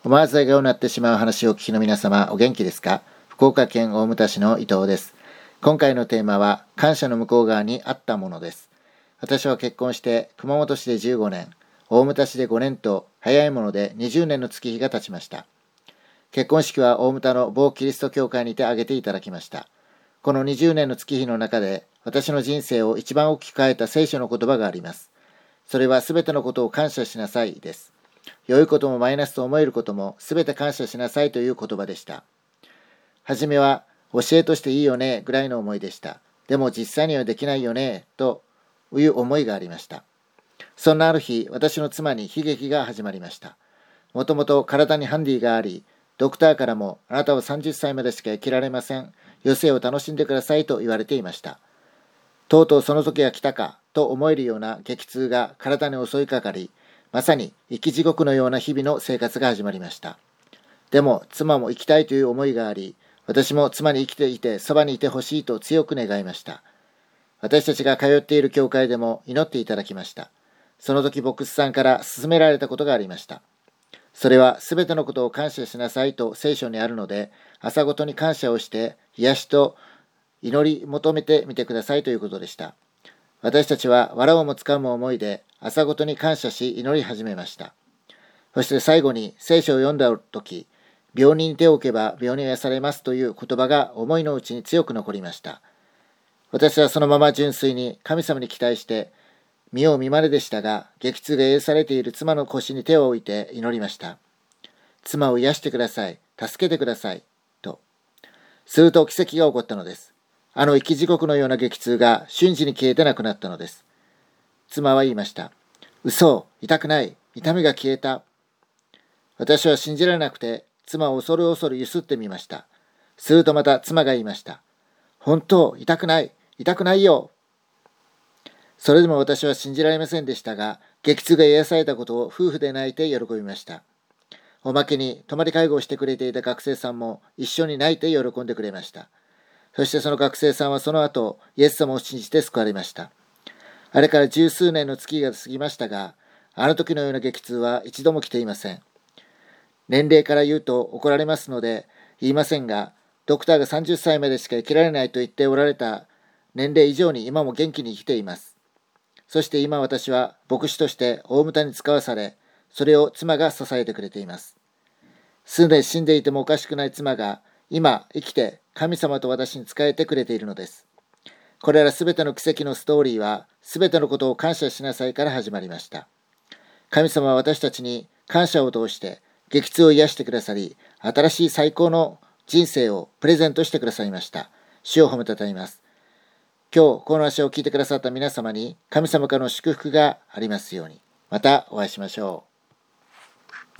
思わず笑顔になってしまう話をお聞きの皆様、お元気ですか？福岡県大牟田市の伊藤です。今回のテーマは、感謝の向こう側にあったものです。私は結婚して熊本市で15年、大牟田市で5年と、早いもので20年の月日が経ちました。結婚式は大牟田の某キリスト教会にて挙げていただきました。この20年の月日の中で、私の人生を一番大きく変えた聖書の言葉があります。それはすべてのことを感謝しなさいです。良いこともマイナスと思えることもすべて感謝しなさいという言葉でした。はじめは教えとしていいよねぐらいの思いでした。でも実際にはできないよねという思いがありました。そんなある日、私の妻に悲劇が始まりました。もともと体にハンディがあり、ドクターからもあなたは30歳までしか生きられません。余生を楽しんでくださいと言われていました。とうとうその時が来たかと思えるような激痛が体に襲いかかり、まさに生き地獄のような日々の生活が始まりました。でも妻も生きたいという思いがあり、私も妻に生きていてそばにいてほしいと強く願いました。私たちが通っている教会でも祈っていただきました。その時牧師さんから勧められたことがありました。それはすべてのことを感謝しなさいと聖書にあるので、朝ごとに感謝をして癒しと祈り求めてみてくださいということでした。私たちは藁をもつかむ思いで朝ごとに感謝し祈り始めました。そして最後に聖書を読んだ時、病人に手を置けば病人を癒されますという言葉が思いの内に強く残りました。私はそのまま純粋に神様に期待して見よう見まねでしたが、激痛が癒されている妻の腰に手を置いて祈りました。妻を癒してください、助けてくださいと。すると奇跡が起こったのです。あの生き地獄のような激痛が瞬時に消えてなくなったのです。妻は言いました。嘘、痛くない、痛みが消えた。私は信じられなくて、妻を恐る恐るゆすってみました。するとまた妻が言いました。本当、痛くない、痛くないよ。それでも私は信じられませんでしたが、激痛が癒されたことを夫婦で泣いて喜びました。おまけに泊まり介護をしてくれていた学生さんも一緒に泣いて喜んでくれました。そしてその学生さんはその後、イエス様を信じて救われました。あれから十数年の月が過ぎましたが、あの時のような激痛は一度も来ていません。年齢から言うと怒られますので言いませんが、ドクターが30歳までしか生きられないと言っておられた年齢以上に今も元気に生きています。そして今私は牧師として大牟田に使わされ、それを妻が支えてくれています。すでに死んでいてもおかしくない妻が、今生きて神様と私に仕えてくれているのです。これらすべての奇跡のストーリーは、すべてのことを感謝しなさいから始まりました。神様は私たちに感謝を通して激痛を癒してくださり、新しい最高の人生をプレゼントしてくださいました。主を褒めたたえます。今日この話を聞いてくださった皆様に神様からの祝福がありますように。またお会いしましょう。